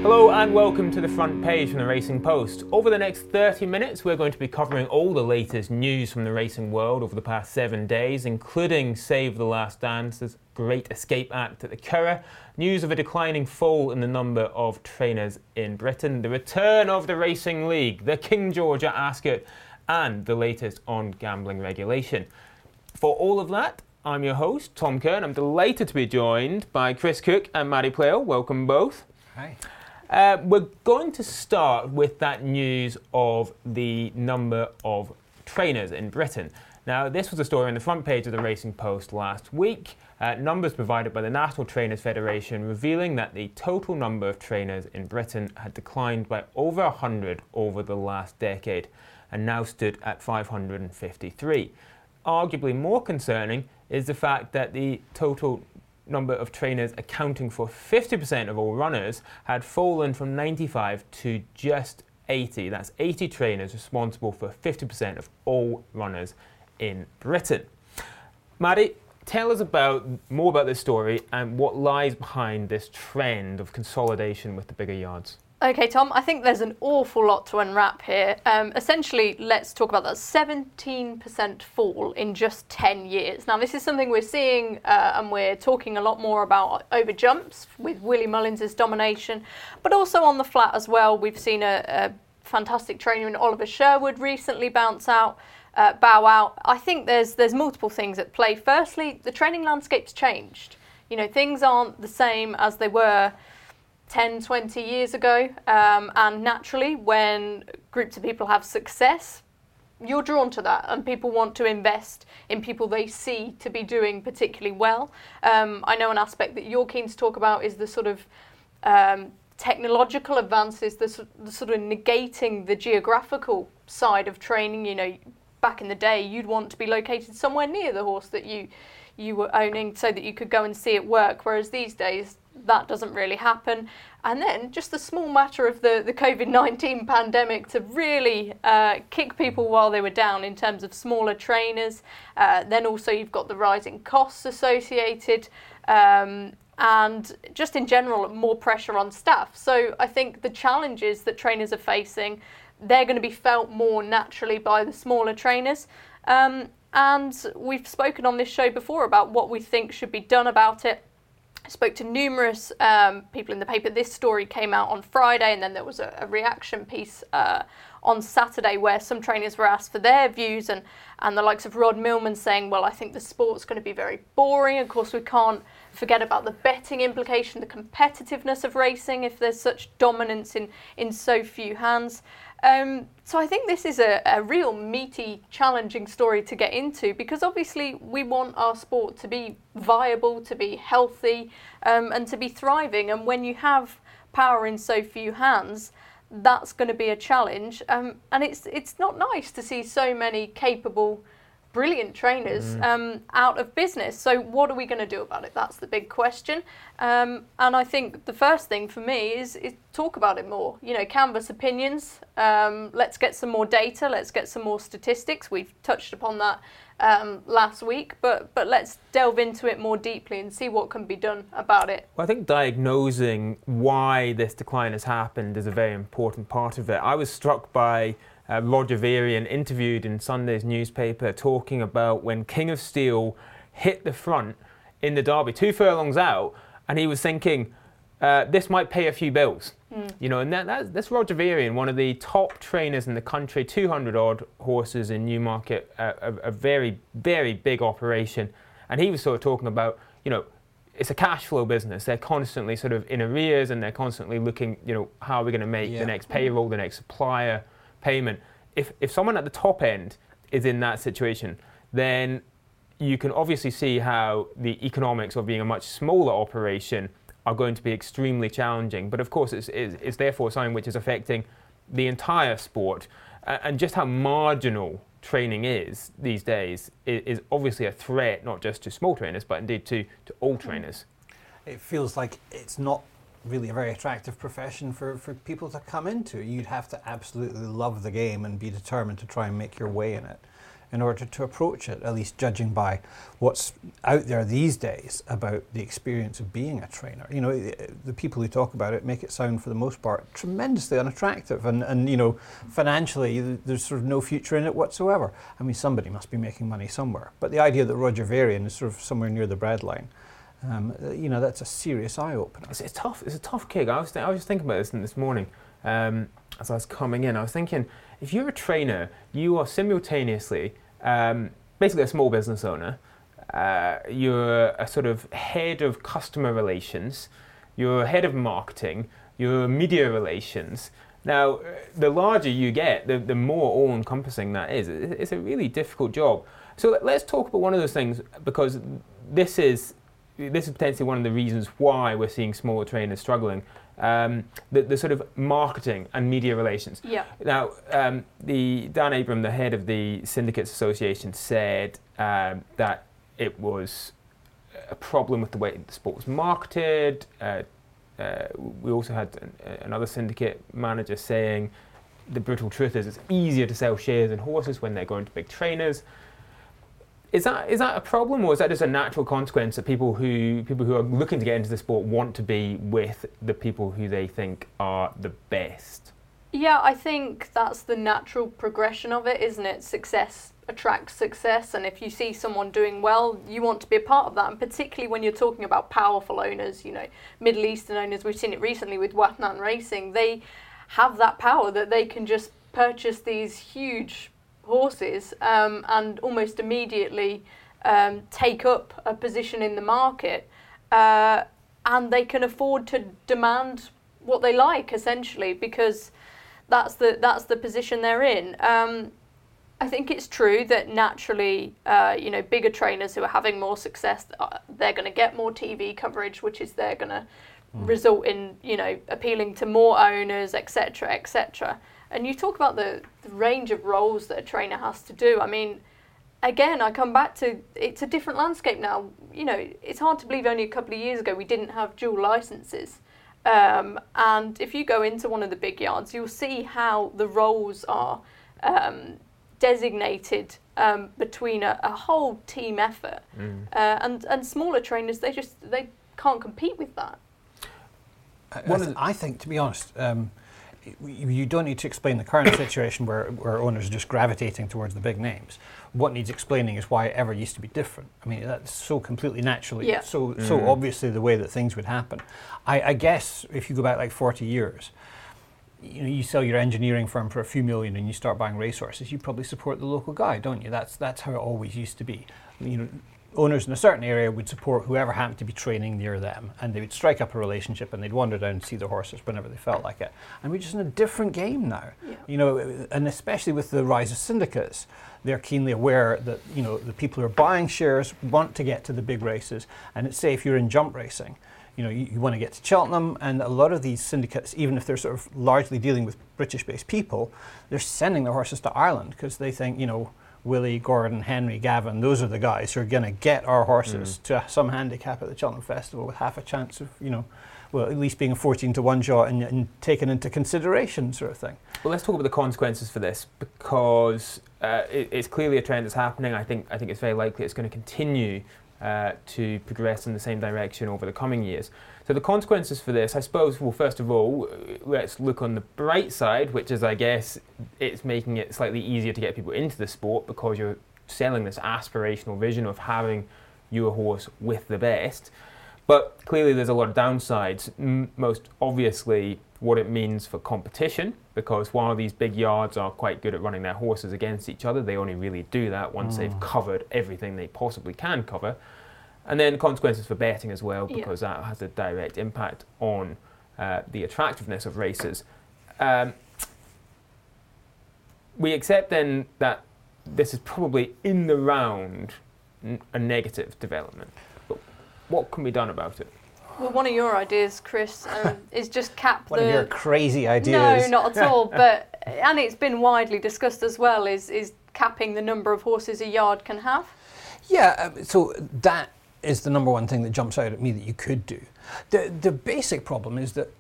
Hello and welcome to the front page from the Racing Post. Over the next 30 minutes we're going to be covering all the latest news from the racing world over the past 7 days, including Save the Last Dance's Great Escape Act at the Curragh, news of a declining fall in the number of trainers in Britain, the return of the Racing League, the King George at Ascot, and the latest on gambling regulation. For all of that, I'm your host, Tom Kern. I'm delighted to be joined by Chris Cook and Maddie Playle. Welcome both. Hi. We're going to start with that news of the number of trainers in Britain. Now, this was a story on the front page of the Racing Post last week. Numbers provided by the National Trainers Federation revealing that the total number of trainers in Britain had declined by over 100 over the last decade and now stood at 553. Arguably more concerning is the fact that the total number of trainers accounting for 50% of all runners had fallen from 95 to just 80. That's 80 trainers responsible for 50% of all runners in Britain. Maddie, tell us more about this story and what lies behind this trend of consolidation with the bigger yards. Okay, Tom, I think there's an awful lot to unwrap here. Essentially, let's talk about that 17% fall in just 10 years. Now, this is something we're seeing and we're talking a lot more about over jumps with Willie Mullins' domination, but also on the flat as well. We've seen a fantastic trainer in Oliver Sherwood recently bow out. I think there's multiple things at play. Firstly, the training landscape's changed. You know, things aren't the same as they were 10, 20 years ago, and naturally when groups of people have success, you're drawn to that and people want to invest in people they see to be doing particularly well. I know an aspect that you're keen to talk about is the sort of technological advances, the sort of negating the geographical side of training. You know, back in the day you'd want to be located somewhere near the horse that you were owning so that you could go and see it work, whereas these days that doesn't really happen. And then just the small matter of the COVID-19 pandemic to really kick people while they were down in terms of smaller trainers. Then also you've got the rising costs associated and just in general more pressure on staff. So I think the challenges that trainers are facing, they're going to be felt more naturally by the smaller trainers. And we've spoken on this show before about what we think should be done about it. I spoke to numerous people in the paper. This story came out on Friday, and then there was a reaction piece on Saturday where some trainers were asked for their views, and the likes of Rod Millman saying, well, I think the sport's going to be very boring. Of course, we can't forget about the betting implication, the competitiveness of racing if there's such dominance in so few hands. So I think this is a real meaty, challenging story to get into, because obviously we want our sport to be viable, to be healthy, and to be thriving. And when you have power in so few hands, that's going to be a challenge. And it's not nice to see so many capable, brilliant trainers out of business. So what are we going to do about it? That's the big question. And I think the first thing for me is talk about it more. You know, canvass opinions. Let's get some more data. Let's get some more statistics. We've touched upon that last week, but let's delve into it more deeply and see what can be done about it. Well, I think diagnosing why this decline has happened is a very important part of it. I was struck by Roger Varian interviewed in Sunday's newspaper talking about when King of Steel hit the front in the Derby 2 furlongs out, and he was thinking this might pay a few bills. You know, and that's Roger Varian, one of the top trainers in the country, 200 odd horses in Newmarket, a very, very big operation. And he was sort of talking about, you know, it's a cash flow business. They're constantly sort of in arrears and they're constantly looking, you know, how are we going to make the next payroll, the next supplier payment. If someone at the top end is in that situation, then you can obviously see how the economics of being a much smaller operation are going to be extremely challenging. But of course, it's therefore something which is affecting the entire sport, and just how marginal training is these days is obviously a threat, not just to small trainers, but indeed to all trainers. It feels like it's not really a very attractive profession for people to come into. You'd have to absolutely love the game and be determined to try and make your way in it. in order to approach it, at least judging by what's out there these days about the experience of being a trainer. You know, the people who talk about it make it sound, for the most part, tremendously unattractive, and you know, financially there's sort of no future in it whatsoever. I mean, somebody must be making money somewhere. But the idea that Roger Varian is sort of somewhere near the breadline, you know, that's a serious eye-opener. It's tough. It's a tough gig. I was thinking about this morning as I was coming in. I was thinking, if you're a trainer, you are simultaneously basically a small business owner. You're a sort of head of customer relations. You're head of marketing. You're media relations. Now, the larger you get, the more all-encompassing that is. It's a really difficult job. So let's talk about one of those things, because this is potentially one of the reasons why we're seeing smaller trainers struggling. The sort of marketing and media relations. Yeah. Now, the Dan Abram, the head of the Syndicates Association, said that it was a problem with the way the sport was marketed. We also had another syndicate manager saying the brutal truth is it's easier to sell shares in horses when they're going to big trainers. Is that a problem, or is that just a natural consequence that people who are looking to get into the sport want to be with the people who they think are the best? Yeah, I think that's the natural progression of it, isn't it? Success attracts success, and if you see someone doing well, you want to be a part of that. And particularly when you're talking about powerful owners, you know, Middle Eastern owners, we've seen it recently with Watnan Racing, they have that power that they can just purchase these huge horses and almost immediately take up a position in the market, and they can afford to demand what they like, essentially, because that's the position they're in. I think it's true that naturally, you know, bigger trainers who are having more success, they're going to get more TV coverage, which is they're going to result in, you know, appealing to more owners, etc., etc. And you talk about the range of roles that a trainer has to do. I mean, again, I come back to, it's a different landscape now. You know, it's hard to believe only a couple of years ago we didn't have dual licenses. And if you go into one of the big yards, you'll see how the roles are designated between a whole team effort. And smaller trainers, they can't compete with that. I think, to be honest, you don't need to explain the current situation where owners are just gravitating towards the big names. What needs explaining is why it ever used to be different. I mean, that's so completely naturally, so obviously the way that things would happen. I guess if you go back like 40 years, you know, you sell your engineering firm for a few million and you start buying racehorses, you probably support the local guy, don't you? That's how it always used to be. You know, owners in a certain area would support whoever happened to be training near them, and they would strike up a relationship and they'd wander down and see the horses whenever they felt like it. And we're just in a different game now. You know, and especially with the rise of syndicates, they're keenly aware that, you know, the people who are buying shares want to get to the big races. And it's, say if you're in jump racing, you know, you want to get to Cheltenham, and a lot of these syndicates, even if they're sort of largely dealing with British-based people, they're sending their horses to Ireland because they think, you know, Willie, Gordon, Henry, Gavin, those are the guys who are going to get our horses to some handicap at the Cheltenham Festival with half a chance of, you know, well, at least being a 14-to-1 shot and taken into consideration, sort of thing. Well, let's talk about the consequences for this, because it's clearly a trend that's happening. I think it's very likely it's going to continue to progress in the same direction over the coming years. So the consequences for this, I suppose, well, first of all, let's look on the bright side, which is, I guess, it's making it slightly easier to get people into the sport because you're selling this aspirational vision of having your horse with the best. But clearly there's a lot of downsides, most obviously what it means for competition, because while these big yards are quite good at running their horses against each other, they only really do that once they've covered everything they possibly can cover. And then consequences for betting as well, because that has a direct impact on the attractiveness of races. We accept then that this is probably in the round a negative development. But what can be done about it? Well, one of your ideas, Chris, is just cap one of your crazy ideas. No, not at all. But and it's been widely discussed as well. Is capping the number of horses a yard can have? Yeah. So that is the number one thing that jumps out at me that you could do. The basic problem is that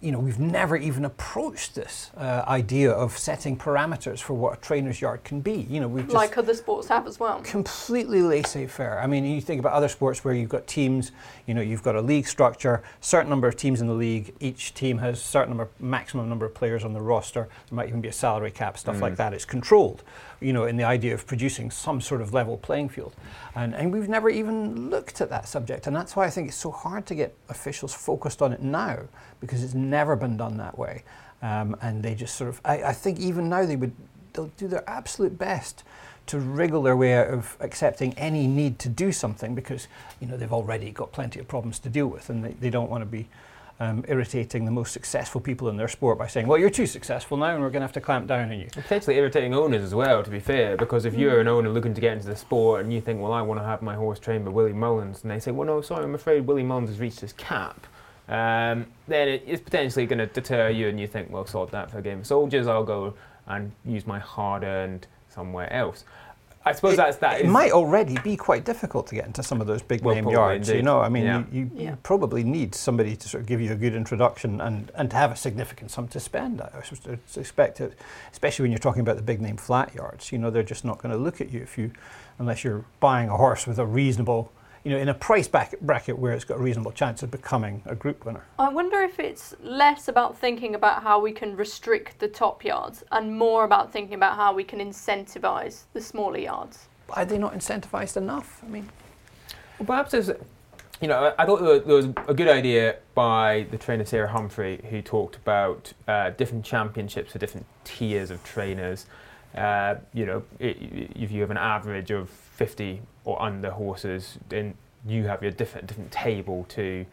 we've never even approached this idea of setting parameters for what a trainer's yard can be. We've just like other sports have as well. Completely laissez-faire. I mean, you think about other sports where you've got teams, you've got a league structure, certain number of teams in the league, each team has a certain maximum number of players on the roster. There might even be a salary cap, stuff like that. It's controlled, in the idea of producing some sort of level playing field. And we've never even looked at that subject. And that's why I think it's so hard to get officials focused on it now, because it's never been done that way. And they just sort of, I think even now they'll do their absolute best to wriggle their way out of accepting any need to do something, because they've already got plenty of problems to deal with, and they don't want to be irritating the most successful people in their sport by saying, well, you're too successful now and we're going to have to clamp down on you. Potentially irritating owners as well, to be fair, because if you're an owner looking to get into the sport and you think, well, I want to have my horse trained by Willie Mullins, and they say, well, no, sorry, I'm afraid Willie Mullins has reached his cap, then it's potentially going to deter you, and you think, well, sod that for a game of soldiers, I'll go and use my hard-earned somewhere else. I suppose it might already be quite difficult to get into some of those big name yards. Indeed. You probably need somebody to sort of give you a good introduction and to have a significant sum to spend. I suspect it, especially when you're talking about the big name flat yards. They're just not going to look at you unless you're buying a horse with a reasonable, in a price bracket where it's got a reasonable chance of becoming a group winner. I wonder if it's less about thinking about how we can restrict the top yards and more about thinking about how we can incentivise the smaller yards. Are they not incentivised enough? Well, perhaps there's, I thought there was a good idea by the trainer Sarah Humphrey, who talked about different championships for different tiers of trainers. If you have an average of 50 or under horses, then you have your different table to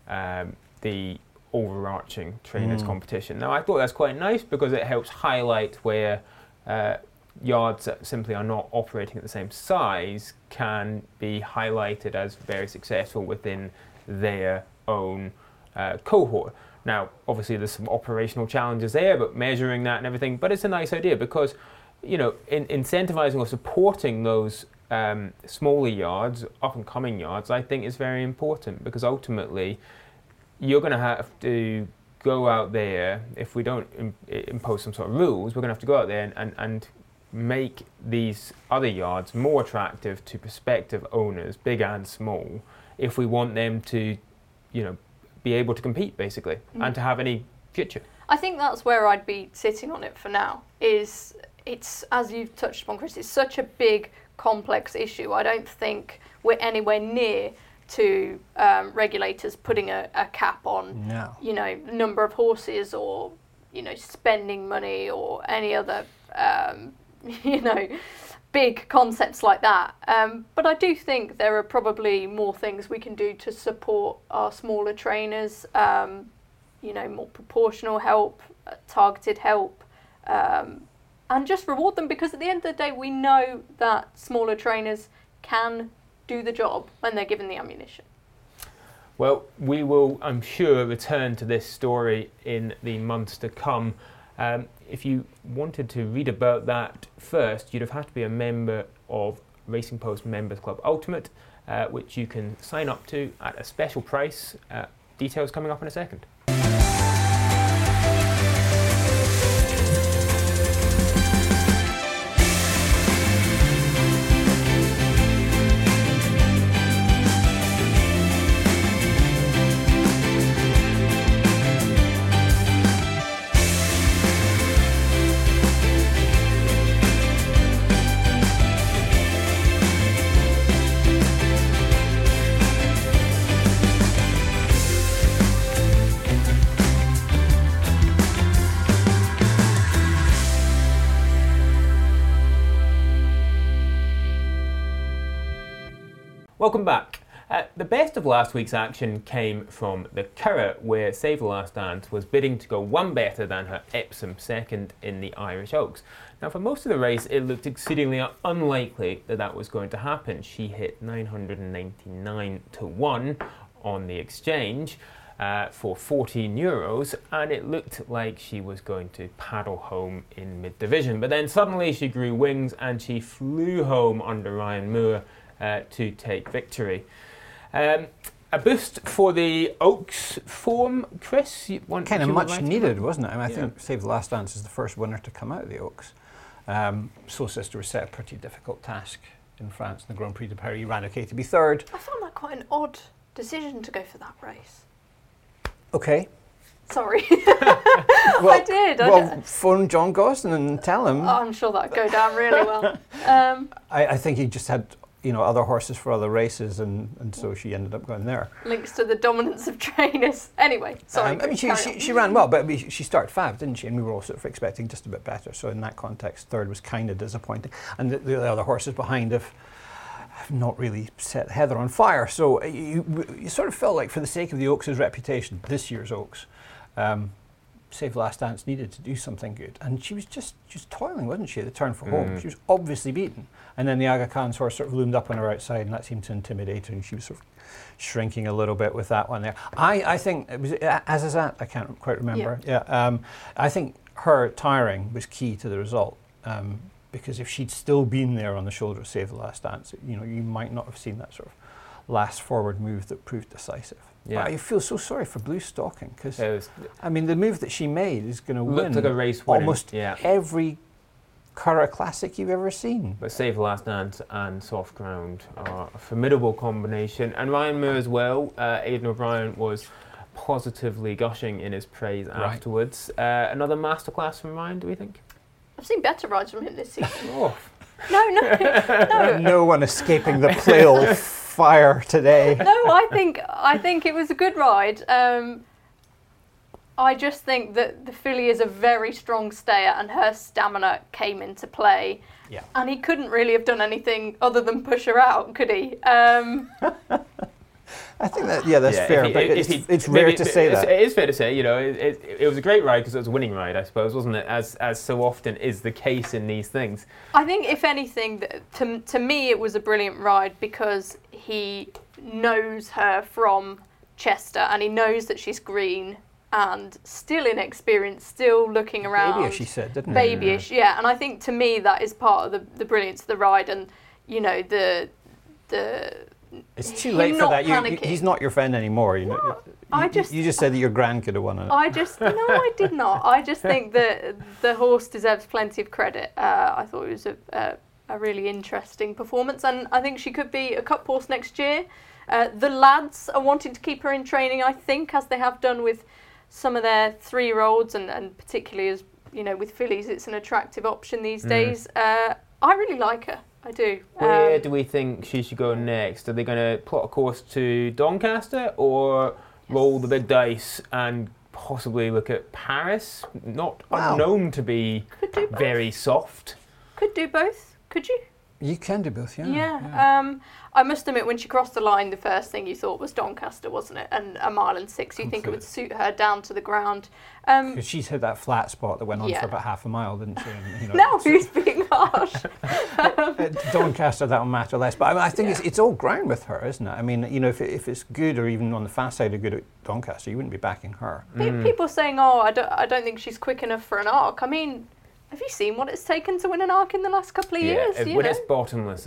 the overarching trainers competition. Now, I thought that's quite nice because it helps highlight where yards that simply are not operating at the same size can be highlighted as very successful within their own cohort. Now, obviously there's some operational challenges there, but measuring that and everything, but it's a nice idea because incentivizing or supporting those smaller yards, up-and-coming yards, I think is very important, because ultimately you're going to have to go out there, if we don't impose some sort of rules, we're going to have to go out there and make these other yards more attractive to prospective owners, big and small, if we want them to, be able to compete, basically, and to have any future. I think that's where I'd be sitting on it for now, it's, as you've touched upon, Chris, it's such a big, complex issue. I don't think we're anywhere near to regulators putting a cap on, number of horses or, spending money or any other, big concepts like that. But I do think there are probably more things we can do to support our smaller trainers, more proportional help, targeted help, and just reward them, because at the end of the day we know that smaller trainers can do the job when they're given the ammunition. Well, we will, I'm sure, return to this story in the months to come. If you wanted to read about that first, you'd have had to be a member of Racing Post Members Club Ultimate, which you can sign up to at a special price. Details coming up in a second. Welcome back. The best of last week's action came from the Curragh, where Save the Last Dance was bidding to go one better than her Epsom second in the Irish Oaks. Now, for most of the race, it looked exceedingly unlikely that was going to happen. She hit 999 to 1 on the exchange for €14, and it looked like she was going to paddle home in mid-division. But then suddenly she grew wings and she flew home under Ryan Moore to take victory. A boost for the Oaks form, Chris? Kind of much needed, wasn't it? I mean, I think Save the Last Dance is the first winner to come out of the Oaks. Soul Sister was set a pretty difficult task in France in the Grand Prix de Paris. Ran okay to be third. I found that quite an odd decision to go for that race. Okay. Sorry. Well, I did. Phone John Gosden and tell him. Oh, I'm sure that'd go down really well. I think he just had other horses for other races, and so she ended up going there. Links to the dominance of trainers. Anyway, sorry. I mean, she ran well, but she started fab, didn't she? And we were all sort of expecting just a bit better. So in that context, third was kind of disappointing. And the other horses behind have not really set Heather on fire. So you sort of felt like, for the sake of the Oaks' reputation, this year's Oaks, Save Last Dance needed to do something good. And she was toiling, wasn't she, at the turn for home? She was obviously beaten. And then the Aga Khan's horse sort of loomed up on her outside, and that seemed to intimidate her, and she was sort of shrinking a little bit with that one there. I think it was Azazat, I can't quite remember. Yeah. I think her tiring was key to the result. Because if she'd still been there on the shoulder of Save the Last Dance, you might not have seen that sort of last forward move that proved decisive. Yeah. But I feel so sorry for Blue Stocking, because I mean, the move that she made is going to win like a race winning. Almost every Curragh Classic you've ever seen. But Save the Last Dance and Soft Ground are a formidable combination. And Ryan Moore as well. Aidan O'Brien was positively gushing in his praise afterwards. Another masterclass from Ryan, do we think? I've seen better rides from him this season. Oh. No. No one escaping the Plale fire today. No, I think it was a good ride. I just think that the filly is a very strong stayer, and her stamina came into play. Yeah. And he couldn't really have done anything other than push her out, could he? I think that's fair, but it's rare to say that. It is fair to say, it was a great ride because it was a winning ride, I suppose, wasn't it? As so often is the case in these things. I think, if anything, to me it was a brilliant ride because he knows her from Chester, and he knows that she's green and still inexperienced, still looking around. Babyish, she said, didn't he? Babyish, yeah. And I think, to me, that is part of the brilliance of the ride, and the it's too late for that. He's not your friend anymore. You just said that your gran could have won it. No, I did not. I just think that the horse deserves plenty of credit. I thought it was a really interesting performance, and I think she could be a cup horse next year. The lads are wanting to keep her in training, I think, as they have done with some of their 3-year-olds, and particularly as with fillies, it's an attractive option these days. I really like her. I do. Where do we think she should go next? Are they going to plot a course to Doncaster, or roll the big dice and possibly look at Paris? Not unknown to be very soft. Could do both. Could you? You can do both, yeah. Yeah. I must admit, when she crossed the line, the first thing you thought was Doncaster, wasn't it? And 1.6 miles. You think it would suit her down to the ground. Because she's hit that flat spot that went on for about half a mile, didn't she? And, now who's being harsh? Doncaster, that'll matter less. But I think it's all ground with her, isn't it? I mean, if it's good, or even on the fast side of good at Doncaster, you wouldn't be backing her. People saying, I don't think she's quick enough for an arc. I mean, have you seen what it's taken to win an arc in the last couple of years? When it's bottomless,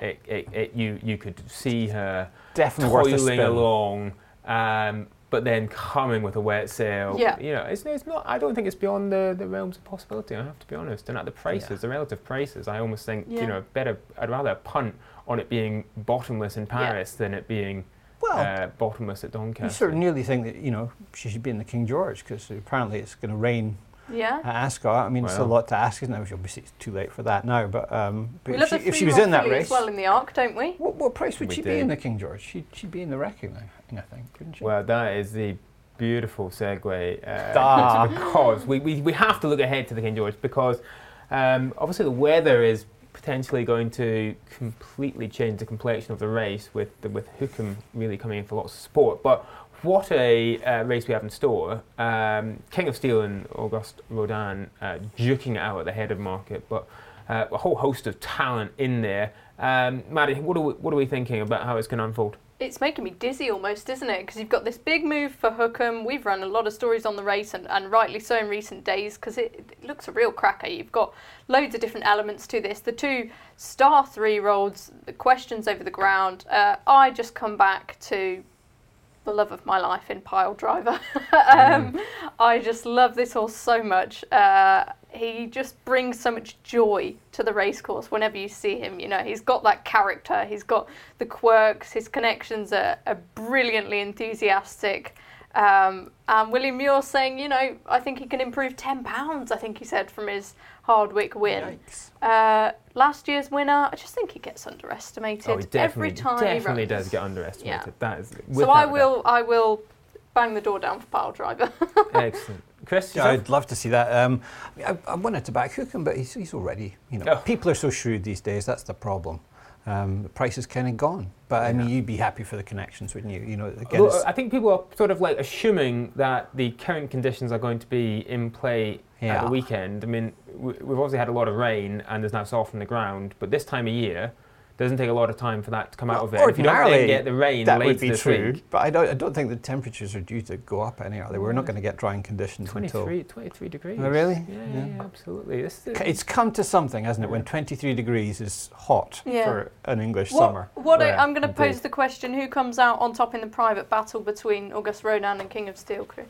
you could see her definitely toiling along, but then coming with a wet sail. Yeah. It's not. I don't think it's beyond the realms of possibility. I have to be honest. And at the prices, the relative prices, I almost think I'd rather punt on it being bottomless in Paris than it being bottomless at Doncaster. You sort of nearly think that she should be in the King George, because apparently it's going to rain. Yeah. At Ascot. I mean, it's a lot to ask, isn't it? Obviously, it's too late for that now. But if she was in that race, well in the Arc, don't we? What price would she be in the King George? She'd be in the Wrecking, I think, couldn't she? Well, that is the beautiful segue because we have to look ahead to the King George, because obviously the weather is potentially going to completely change the complexion of the race, with Hookham really coming in for lots of support. But what a race we have in store. King of Steel and Auguste Rodin duking it out at the head of the market, but a whole host of talent in there. Maddie, what are we thinking about how it's going to unfold? It's making me dizzy almost, isn't it? Because you've got this big move for Hookham. We've run a lot of stories on the race, and rightly so in recent days, because it looks a real cracker. You've got loads of different elements to this. The 2 star 3-year-olds, the questions over the ground. I just come back to the love of my life in Pile Driver. I just love this horse so much. He just brings so much joy to the racecourse whenever you see him. You know, he's got that character, he's got the quirks, his connections are brilliantly enthusiastic. And William Muir saying, you know, I think he can improve 10 pounds, I think he said, from his Hardwick win. Last year's winner, I just think he gets underestimated every time he runs. Definitely does get underestimated. Yeah. That is. So I will bang the door down for Pile Driver. Excellent. Chris? Yeah, I'd love to see that. I wanted to back Hookham, but he's already, you know, people are so shrewd these days, that's the problem. The price is kind of gone. But I mean, you'd be happy for the connections, wouldn't you? You know, again, well, I think people are sort of like assuming that the current conditions are going to be in play at the weekend. I mean, we've obviously had a lot of rain and there's now soft on the ground, but this time of year, doesn't take a lot of time for that to come out of it. If you don't then get the rain that later would be this true, week, but I don't think the temperatures are due to go up any, are they? We're not going to get drying conditions 23 degrees. Oh, really? Yeah, absolutely. It's come to something, hasn't it? When 23 degrees is hot for an English summer. I'm going to pose the question: who comes out on top in the private battle between Auguste Rodin and King of Steel, Chris?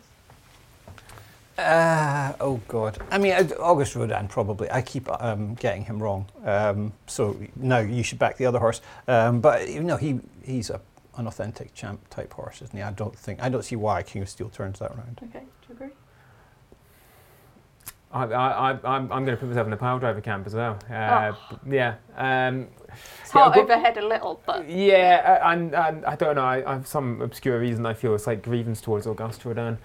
Oh God! I mean, Auguste Rodin probably. I keep getting him wrong. So no, you should back the other horse. But you know, he's an authentic champ type horse, isn't he? I don't see why King of Steel turns that round. Okay, do you agree? I'm going to put myself in the Pile Driver camp as well. Yeah. It's heart overhead a little, but yeah, and I don't know. I have some obscure reason I feel it's like grievance towards Auguste Rodin.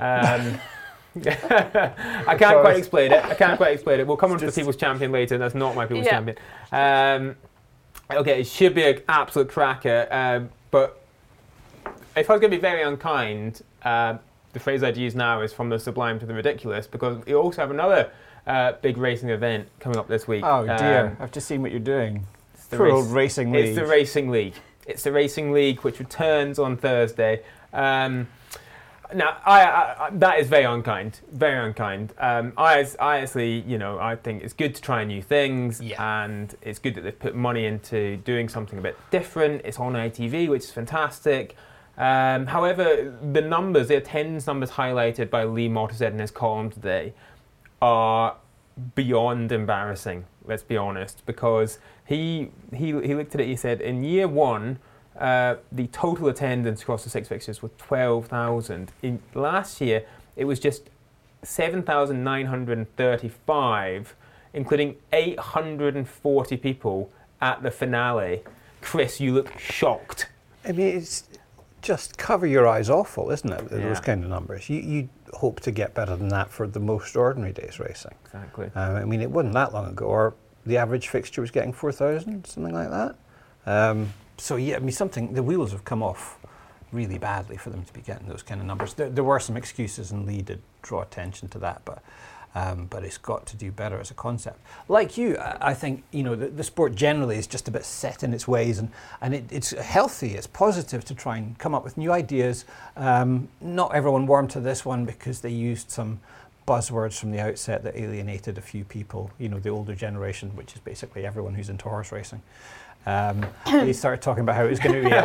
I can't quite explain it. We'll come on to the People's Champion later. That's not my People's Champion. Okay, it should be an absolute cracker. But if I was going to be very unkind, the phrase I'd use now is from the sublime to the ridiculous, because you also have another big racing event coming up this week. Oh dear, I've just seen what you're doing. It's the Racing League. It's the Racing League. It's the Racing League, which returns on Thursday. Now, that is very unkind. Very unkind. I honestly, you know, I think it's good to try new things, and it's good that they've put money into doing something a bit different. It's on ITV, which is fantastic. However, the attendance numbers highlighted by Lee Mottershead in his column today are beyond embarrassing. Let's be honest, because he looked at it. He said in year one, the total attendance across the 6 fixtures was 12,000. In last year, it was just 7,935, including 840 people at the finale. Chris, you look shocked. I mean, it's just cover your eyes awful, isn't it? Those kind of numbers. You hope to get better than that for the most ordinary days racing. Exactly. I mean, it wasn't that long ago, or the average fixture was getting 4,000, something like that. So yeah, I mean, the wheels have come off really badly for them to be getting those kind of numbers. There were some excuses, and Lee did draw attention to that, but it's got to do better as a concept. Like you, I think, you know, the sport generally is just a bit set in its ways, and it's healthy, it's positive to try and come up with new ideas. Not everyone warmed to this one because they used some buzzwords from the outset that alienated a few people, you know, the older generation, which is basically everyone who's into horse racing. They started talking about how it was going to be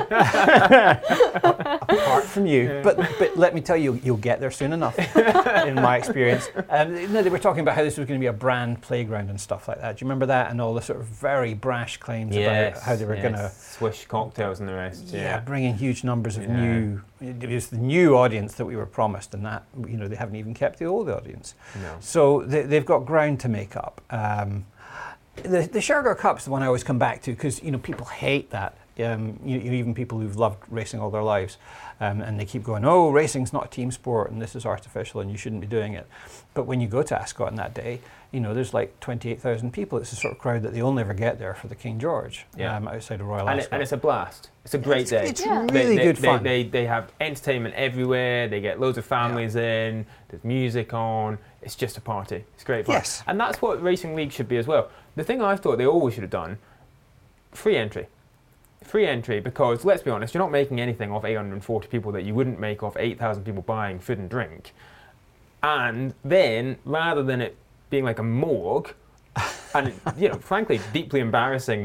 apart from you, but let me tell you, you'll get there soon enough, in my experience. No, they were talking about how this was going to be a brand playground and stuff like that. Do you remember that, and all the sort of very brash claims about how they were going to swish cocktails and the rest? Yeah, bring in huge numbers of new. It was the new audience that we were promised, and that, you know, they haven't even kept the old audience. No. So they've got ground to make up. The Shergar Cup's the one I always come back to, because, you know, people hate that. Even people who've loved racing all their lives, and they keep going, oh, racing's not a team sport, and this is artificial, and you shouldn't be doing it. But when you go to Ascot on that day, you know, there's like 28,000 people. It's the sort of crowd that they only ever get there for the King George, outside of Royal Ascot. And it's a blast. It's a great day. It's really good fun. They have entertainment everywhere. They get loads of families in. There's music on. It's just a party. It's great fun. Yes. And that's what Racing League should be as well. The thing I thought they always should have done, free entry. Free entry, because let's be honest, you're not making anything off 840 people that you wouldn't make off 8,000 people buying food and drink. And then, rather than it being like a morgue, and, you know, frankly, deeply embarrassing that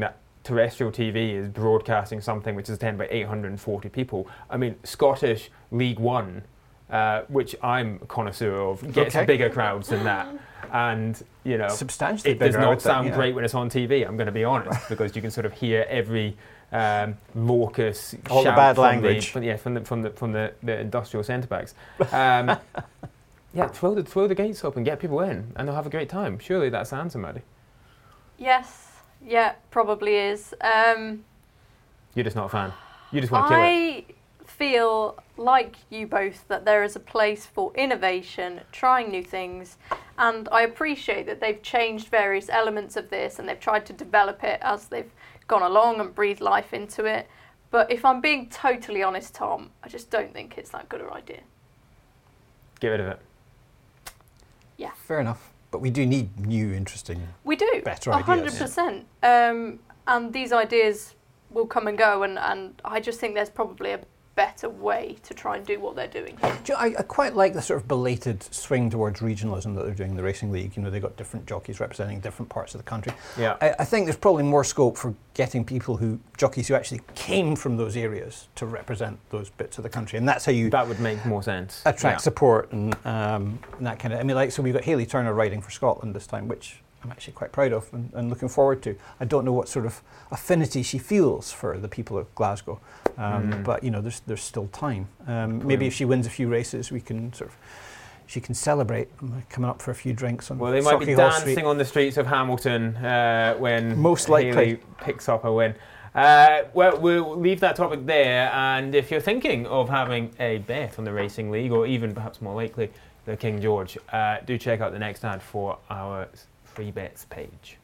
terrestrial TV is broadcasting something which is attended by 840 people. I mean, Scottish League One, which I'm a connoisseur of, gets bigger crowds than that. And, you know, substantially it does not sound great when it's on TV, I'm going to be honest, because you can sort of hear every raucous all shout the bad language. from the industrial centre backs. Yeah, throw the gates open, get people in, and they'll have a great time. Surely that's the answer, Maddie. Yes, yeah, probably is. You're just not a fan. You just want to kill it. I feel like you both that there is a place for innovation, trying new things, and I appreciate that they've changed various elements of this and they've tried to develop it as they've gone along and breathed life into it. But if I'm being totally honest, Tom, I just don't think it's that good an idea. Get rid of it. Yeah. Fair enough. But we do need new, interesting, we do, better ideas. 100%. And these ideas will come and go, and I just think there's probably a better way to try and do what they're doing. I quite like the sort of belated swing towards regionalism that they're doing in the Racing League. You know, they've got different jockeys representing different parts of the country. Yeah. I think there's probably more scope for getting jockeys who actually came from those areas to represent those bits of the country, and that's how you... That would make more sense. Attract support and that kind of... I mean, like, so we've got Hayley Turner riding for Scotland this time, which I'm actually quite proud of and looking forward to. I don't know what sort of affinity she feels for the people of Glasgow, but you know, there's still time. Maybe if she wins a few races, she can celebrate coming up for a few drinks on. Well, they might be dancing on the streets of Hamilton when most likely Hayley picks up a win. Well, we'll leave that topic there, and if you're thinking of having a bet on the Racing League, or even perhaps more likely the King George, do check out the next ad for our free bets page.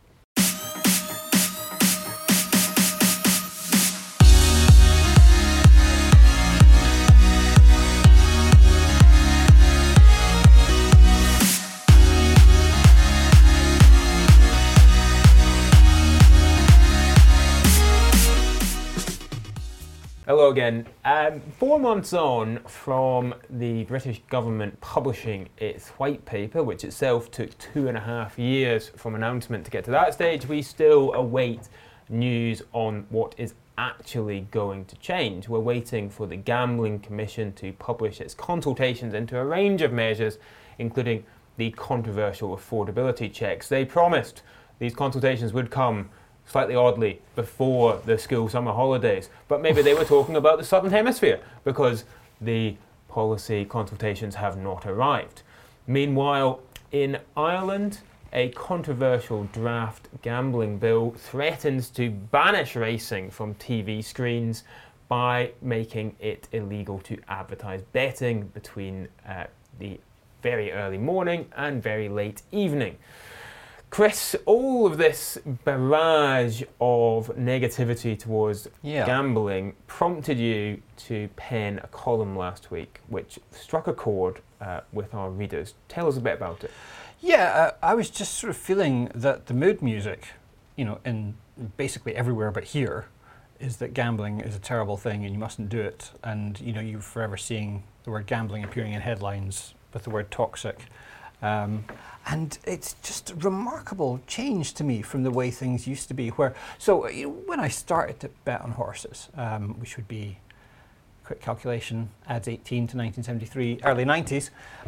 Hello again. 4 months on from the British government publishing its white paper, which itself took 2.5 years from announcement to get to that stage, we still await news on what is actually going to change. We're waiting for the Gambling Commission to publish its consultations into a range of measures, including the controversial affordability checks. They promised these consultations would come slightly oddly before the school summer holidays, but maybe they were talking about the Southern Hemisphere because the policy consultations have not arrived. Meanwhile, in Ireland, a controversial draft gambling bill threatens to banish racing from TV screens by making it illegal to advertise betting between the very early morning and very late evening. Chris, all of this barrage of negativity towards gambling prompted you to pen a column last week which struck a chord with our readers. Tell us a bit about it. Yeah, I was just sort of feeling that the mood music, you know, in basically everywhere but here, is that gambling is a terrible thing and you mustn't do it. And, you know, you're forever seeing the word gambling appearing in headlines with the word toxic. And it's just a remarkable change to me from the way things used to be. So you know, when I started to bet on horses, which would be, quick calculation, adds 18 to 1973, early 90s,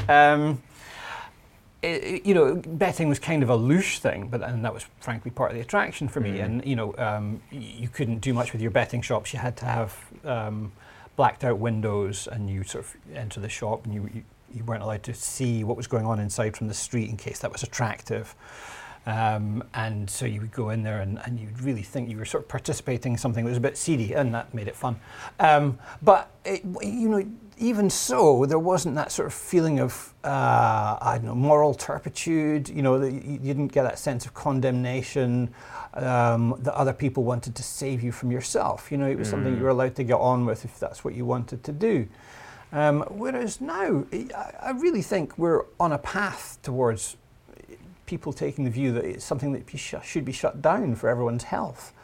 you know, betting was kind of a louche thing, and that was frankly part of the attraction for me. And you know, you couldn't do much with your betting shops. You had to have blacked out windows, and you sort of enter the shop, and you weren't allowed to see what was going on inside from the street in case that was attractive. And so you would go in there and you'd really think you were sort of participating in something that was a bit seedy, and that made it fun. But you know, even so, there wasn't that sort of feeling of, I don't know, moral turpitude. You know, you didn't get that sense of condemnation, that other people wanted to save you from yourself. You know, it was something you were allowed to get on with if that's what you wanted to do. Whereas now, I really think we're on a path towards people taking the view that it's something that should be shut down for everyone's health.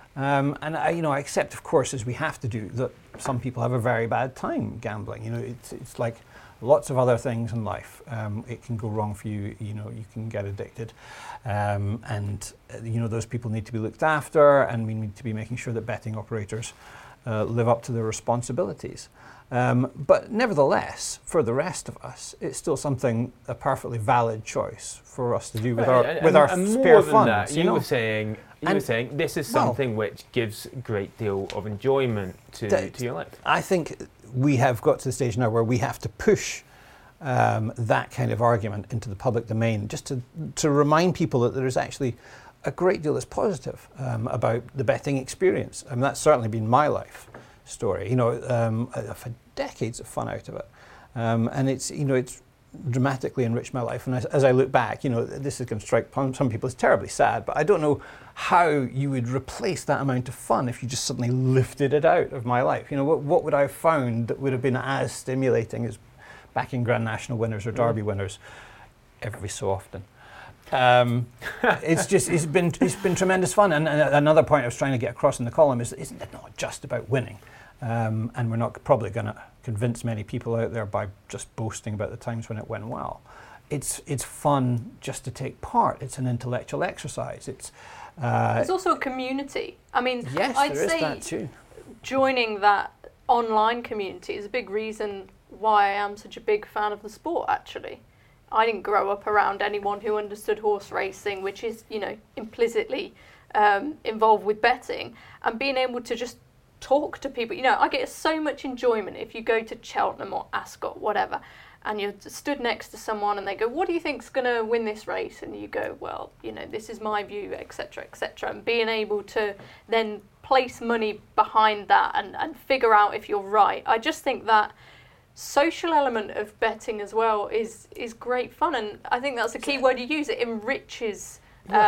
And I accept, of course, as we have to do, that some people have a very bad time gambling. It's like lots of other things in life. It can go wrong for you. You can get addicted, and those people need to be looked after, and we need to be making sure that betting operators live up to their responsibilities. But nevertheless, for the rest of us, it's still a perfectly valid choice for us to do with our spare funds. You were saying this is something which gives a great deal of enjoyment to your life. I think we have got to the stage now where we have to push that kind of argument into the public domain, just to remind people that there is actually a great deal that's positive about the betting experience. I mean, that's certainly been my life story. I've had decades of fun out of it, and it's dramatically enriched my life. And as I look back, this is going to strike some people as terribly sad, but I don't know how you would replace that amount of fun if you just suddenly lifted it out of my life. What would I have found that would have been as stimulating as backing Grand National winners or Derby winners every so often? It's been tremendous fun. And another point I was trying to get across in the column is, isn't it not just about winning? And we're not probably going to convince many people out there by just boasting about the times when it went well. It's fun just to take part. It's an intellectual exercise. It's also a community. I mean, yes, I'd there is say that too. Joining that online community is a big reason why I am such a big fan of the sport, actually. I didn't grow up around anyone who understood horse racing, which is, implicitly involved with betting, and being able to just talk to people. I get so much enjoyment if you go to Cheltenham or Ascot, whatever, and you're stood next to someone and they go, what do you think's going to win this race? And you go, well, this is my view, etc., etc. And being able to then place money behind that and figure out if you're right. I just think that social element of betting as well is great fun, and I think that's a key word you use. It enriches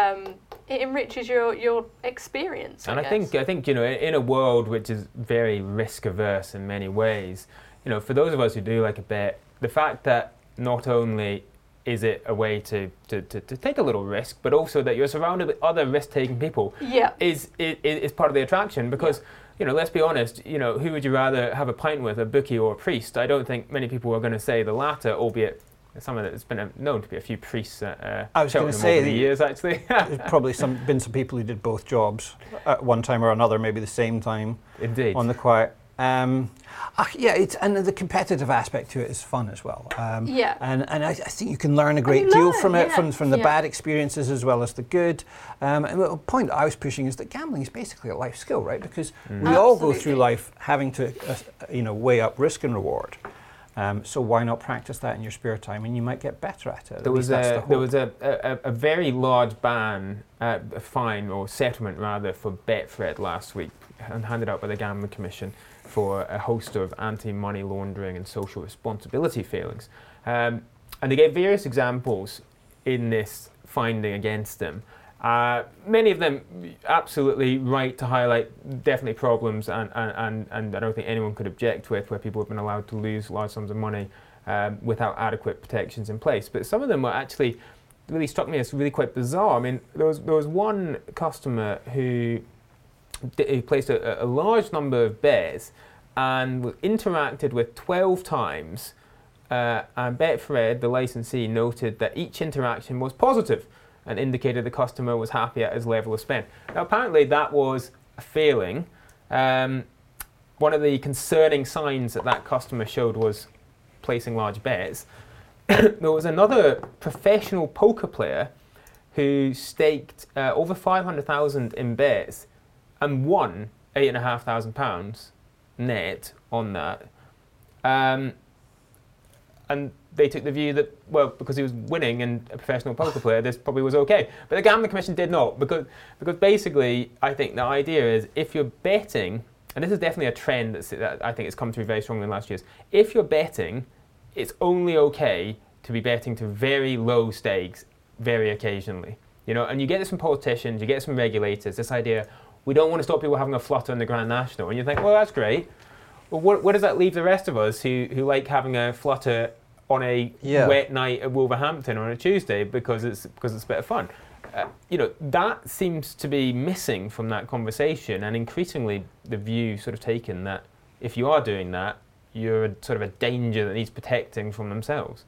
your experience. And I think in a world which is very risk averse in many ways, for those of us who do like a bet, the fact that not only is it a way to take a little risk, but also that you're surrounded with other risk-taking people is part of the attraction. Because let's be honest, who would you rather have a pint with, a bookie or a priest? I don't think many people are going to say the latter, albeit some of it has been known to be a few priests at Cheltenham over the years, actually. There's probably been some people who did both jobs at one time or another, maybe the same time. Indeed. On the quiet. And the competitive aspect to it is fun as well. And I think you can learn a great deal from it, from the bad experiences as well as the good. And the point I was pushing is that gambling is basically a life skill, right? Because we all go through life having to, weigh up risk and reward. So why not practice that in your spare time, and you might get better at it. There was a very large fine or settlement rather for Betfred last week, handed out by the Gambling Commission for a host of anti-money laundering and social responsibility failings. And they gave various examples in this finding against them. Many of them absolutely right to highlight definitely problems and I don't think anyone could object with, where people have been allowed to lose large sums of money without adequate protections in place. But some of them were actually really struck me as really quite bizarre. I mean, there was one customer who placed a large number of bets and interacted with 12 times, and Betfred, the licensee, noted that each interaction was positive and indicated the customer was happy at his level of spend. Now, apparently that was a failing. One of the concerning signs that customer showed was placing large bets. There was another professional poker player who staked over 500,000 in bets and won £8,500 net on that. And they took the view that, well, because he was winning and a professional poker player, this probably was okay. But the Gambling Commission did not, because basically, I think the idea is if you're betting, and this is definitely a trend that I think has come through very strongly in the last years, if you're betting, it's only okay to be betting to very low stakes very occasionally. And you get this from politicians, you get this from regulators, this idea, we don't want to stop people having a flutter in the Grand National. And you think, well, that's great. Well, where does that leave the rest of us who like having a flutter on a wet night at Wolverhampton on a Tuesday because it's a bit of fun? that seems to be missing from that conversation, and increasingly the view sort of taken that if you are doing that, you're sort of a danger that needs protecting from themselves.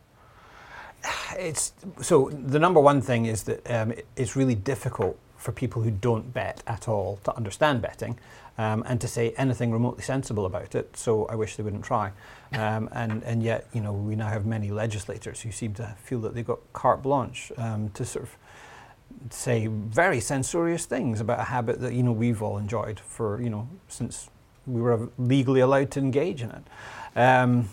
So the number one thing is that it's really difficult for people who don't bet at all to understand betting and to say anything remotely sensible about it. So I wish they wouldn't try. And yet, we now have many legislators who seem to feel that they've got carte blanche to sort of say very censorious things about a habit that we've all enjoyed for since we were legally allowed to engage in it.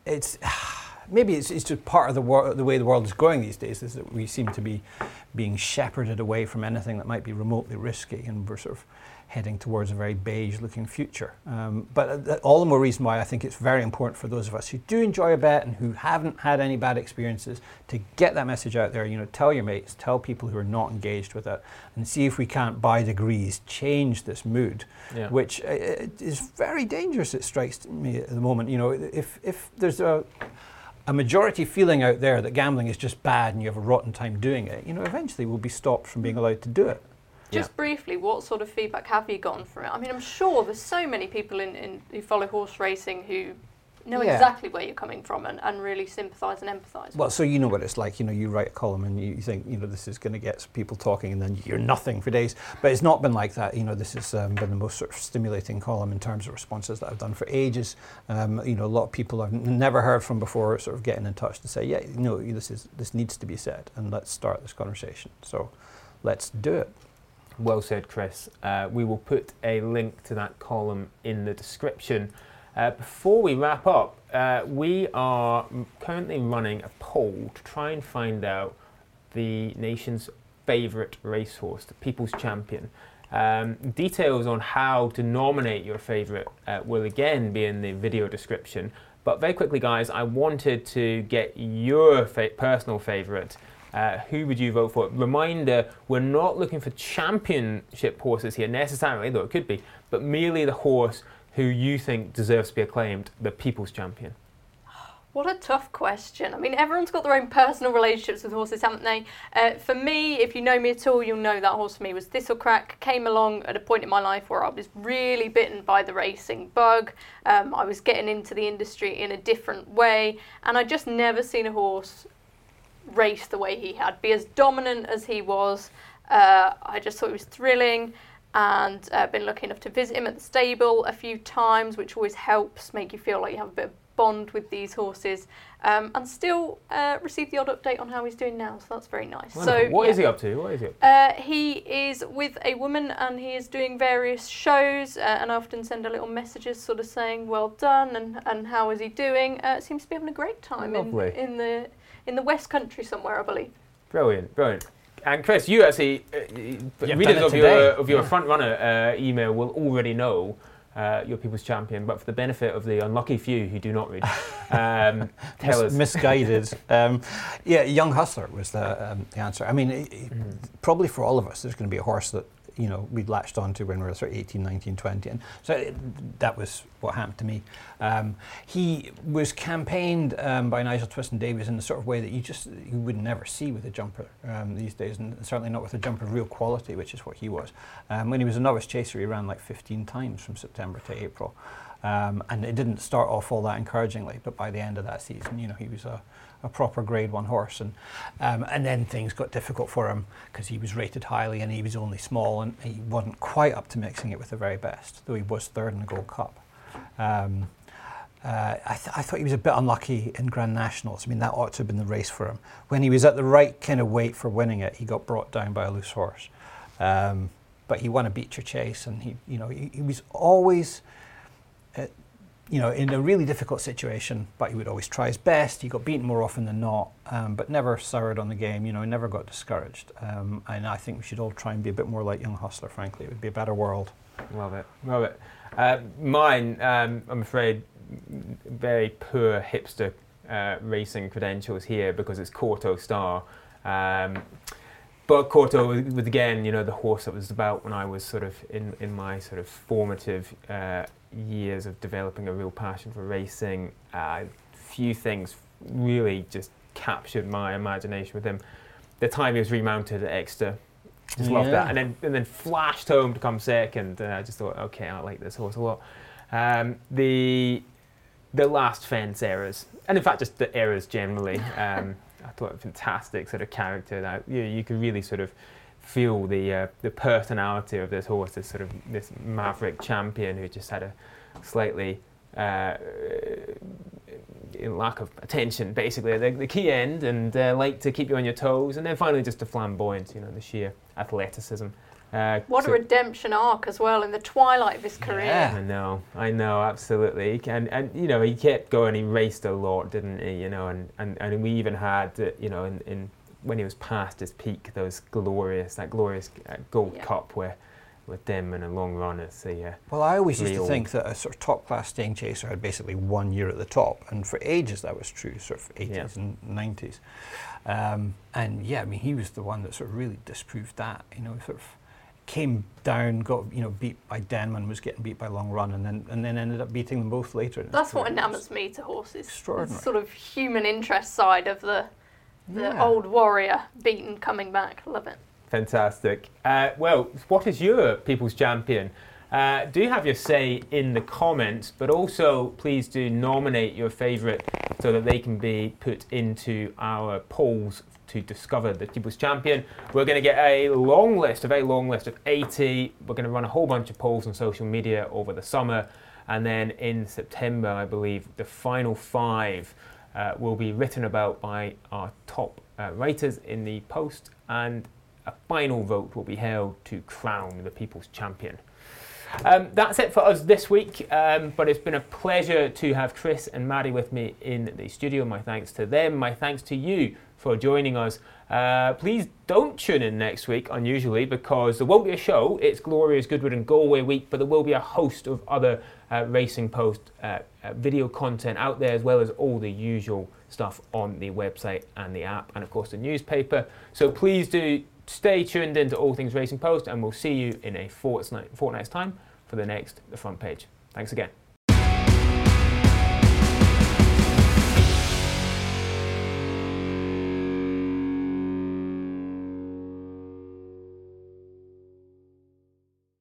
Maybe it's just part of the way the world is going these days, is that we seem to be being shepherded away from anything that might be remotely risky, and we're sort of heading towards a very beige-looking future. But all the more reason why I think it's very important for those of us who do enjoy a bet and who haven't had any bad experiences to get that message out there. Tell your mates, tell people who are not engaged with it, and see if we can't, by degrees, change this mood, which is very dangerous. It strikes me at the moment. If there's a majority feeling out there that gambling is just bad and you have a rotten time doing it, eventually we'll be stopped from being allowed to do it. Just briefly, what sort of feedback have you gotten from it? I mean, I'm sure there's so many people who follow horse racing who know exactly where you're coming from and really sympathise and empathise. Well, so you know what it's like. You write a column and you think, this is going to get people talking, and then you hear nothing for days. But it's not been like that. This has been the most sort of stimulating column in terms of responses that I've done for ages. A lot of people I've never heard from before sort of getting in touch to say, this needs to be said, and let's start this conversation. So let's do it. Well said, Chris. We will put a link to that column in the description. Before we wrap up, we are currently running a poll to try and find out the nation's favourite racehorse, the People's Champion. Details on how to nominate your favourite will again be in the video description. But very quickly, guys, I wanted to get your personal favourite. Who would you vote for? Reminder, we're not looking for championship horses here necessarily, though it could be, but merely the horse who you think deserves to be acclaimed the People's Champion. What a tough question. I mean, everyone's got their own personal relationships with horses, haven't they? For me, if you know me at all, you'll know that horse for me was Thistlecrack. Came along at a point in my life where I was really bitten by the racing bug. I was getting into the industry in a different way, and I just never seen a horse race the way he had, be as dominant as he was. I just thought it was thrilling, and been lucky enough to visit him at the stable a few times, which always helps make you feel like you have a bit of bond with these horses, and still receive the odd update on how he's doing now, so that's very nice. Wonderful. So What is he up to? He is with a woman, and he is doing various shows, and I often send a little messages sort of saying well done and how is he doing. Seems to be having a great time in the West Country somewhere, I believe. Brilliant. And Chris, you actually, readers of your front runner email will already know your People's Champion, but for the benefit of the unlucky few who do not read, tell us. Misguided. Young Hustler was the answer. I mean, probably for all of us, there's going to be a horse that we'd latched onto when we were sort of 18, 19, 20. And so that was what happened to me. He was campaigned by Nigel Twiston-Davies in the sort of way that you would never see with a jumper these days, and certainly not with a jumper of real quality, which is what he was. When he was a novice chaser, he ran like 15 times from September to April. And it didn't start off all that encouragingly, but by the end of that season, he was a proper Grade 1 horse, and then things got difficult for him because he was rated highly and he was only small and he wasn't quite up to mixing it with the very best, though he was third in the Gold Cup. I thought he was a bit unlucky in Grand Nationals. I mean, that ought to have been the race for him. When he was at the right kind of weight for winning it, he got brought down by a loose horse. But he won a Beecher Chase, and he was always in a really difficult situation, but he would always try his best. He got beaten more often than not, but never soured on the game, never got discouraged. And I think we should all try and be a bit more like Young Hustler, frankly. It would be a better world. Love it. Mine, I'm afraid, very poor hipster racing credentials here because it's Kauto Star. But Kauto was again, the horse that was about when I was sort of in my sort of formative years of developing a real passion for racing. Few things really just captured my imagination with him. The time he was remounted at Exeter Just loved that. And then flashed home to come second. I just thought, okay, I like this horse a lot. The last fence errors, and in fact just the errors generally, I thought fantastic sort of character. That you could really sort of feel the personality of this horse, this maverick champion who just had a slightly lack of attention, basically, the key end, and like to keep you on your toes, and then finally just the flamboyance, the sheer athleticism. What a redemption arc as well in the twilight of his career. Yeah. I know, absolutely. And he kept going. He raced a lot, didn't he? And we even had in when he was past his peak, that glorious Gold Cup with them in a long run. Well, I always used to think that a sort of top-class staying chaser had basically 1 year at the top, and for ages that was true, sort of 80s and 90s. And yeah, I mean, he was the one that sort of really disproved that. Sort of came down, got beat by Denman, was getting beat by Long Run, and then ended up beating them both later. That's what enamours me to horses. Extraordinary. The sort of human interest side of the old warrior beaten coming back. Love it. Fantastic. Well, what is your People's Champion? Do have your say in the comments, but also please do nominate your favourite so that they can be put into our polls to discover the People's Champion. We're going to get a very long list of 80. We're going to run a whole bunch of polls on social media over the summer, and then in September, I believe, the final 5 will be written about by our top writers in the Post, and a final vote will be held to crown the People's Champion. That's it for us this week, but it's been a pleasure to have Chris and Maddie with me in the studio. My thanks to them. My thanks to you for joining us. Please don't tune in next week, unusually, because there won't be a show. It's Gloria's Goodwood and Galway week, but there will be a host of other Racing Post video content out there, as well as all the usual stuff on the website and the app, and of course the newspaper. So please do stay tuned into All Things Racing Post, and we'll see you in a fortnight's time for the Front Page. Thanks again.